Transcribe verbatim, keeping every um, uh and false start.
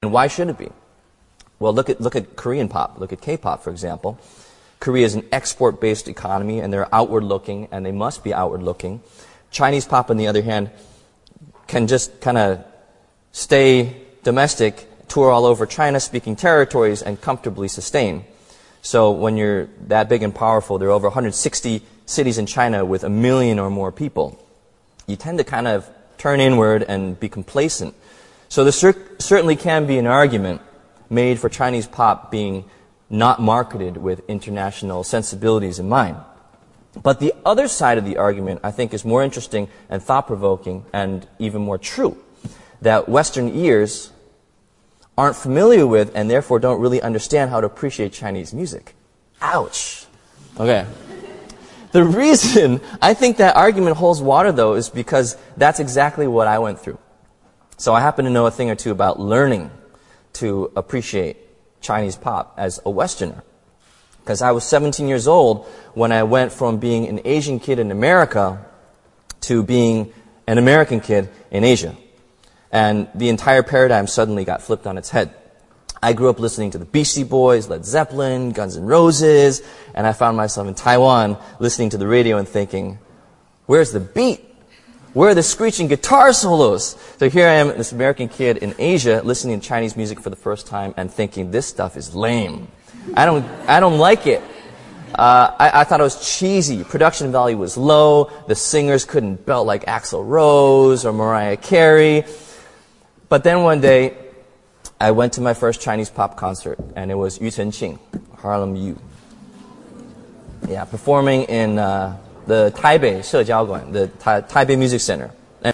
And why should it be? Well, look at, look at Korean pop. Look at K-pop, for example. Korea is an export-based economy, and they're outward-looking, and they must be outward-looking. Chinese pop, on the other hand, can just kind of stay domestic, tour all over China-speaking territories, and comfortably sustain. So when you're that big and powerful, there are over one hundred sixty cities in China with a million or more people. You tend to kind of turn inward and be complacent. So there cer- certainly can be an argument made for Chinese pop being not marketed with international sensibilities in mind. But the other side of the argument, I think, is more interesting and thought-provoking and even more true, that Western ears aren't familiar with and therefore don't really understand how to appreciate Chinese music. Ouch. Okay. The reason I think that argument holds water, though, is because that's exactly what I went through. So I happen to know a thing or two about learning to appreciate Chinese pop as a Westerner. Because I was seventeen years old when I went from being an Asian kid in America to being an American kid in Asia. And the entire paradigm suddenly got flipped on its head. I grew up listening to the Beastie Boys, Led Zeppelin, Guns N' Roses, and I found myself in Taiwan listening to the radio and thinking, where's the beat? Where are the screeching guitar solos? So here I am, this American kid in Asia, listening to Chinese music for the first time and thinking, this stuff is lame. I don't, I don't like it. Uh, I, I thought it was cheesy. Production value was low. The singers couldn't belt like Axl Rose or Mariah Carey. But then one day, I went to my first Chinese pop concert, and it was Yu Chenqing, Harlem U. Yeah, performing in uh, the Taipei Shejiaoguan, the Ta- Taipei Music Center.